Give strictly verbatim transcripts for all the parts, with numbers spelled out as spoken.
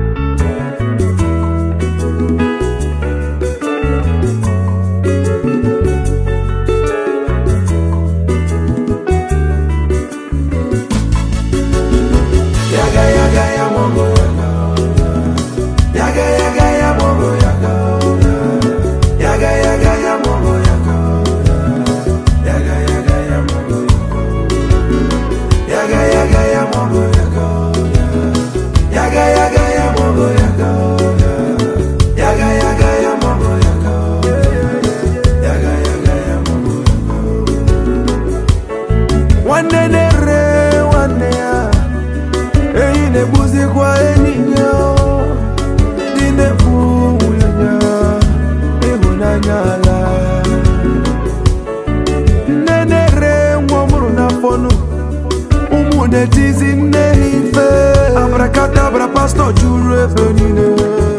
Abracadabra, pastor, jure benine.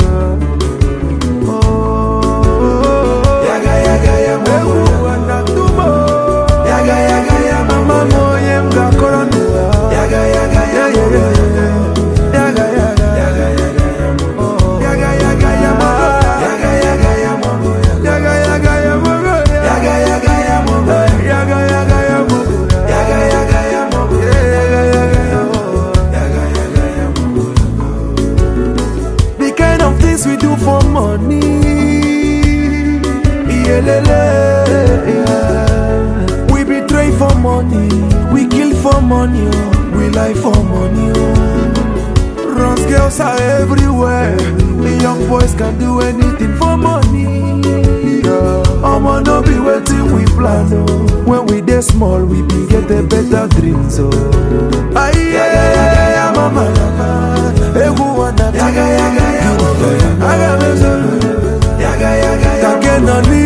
Yaga yaga ya mama, anatumo. Yaga yaga ya mama, moye mga koranu. Yaga yaga ya mama. Yaga yaga yaga ya mama. Yaga yaga ya mama. Yaga yaga ya mama. Yaga yaga ya mama. Yaga yaga ya mama. Yaga yaga ya mama. Yaga yaga ya mama. Yaga yaga ya mama. We do for money, yeah, yeah. We betray for money, we kill for money, we lie for money. Runs girls are everywhere, the young boys can do anything for money. I'ma no be waiting, we plan. Oh. When we dey small, we be get a better dreams. Oh, aye, yeah, yeah, yeah, mama, yaga yaga yaga yaga yaga yaga yaga yaga yaga yaga yaga yaga yaga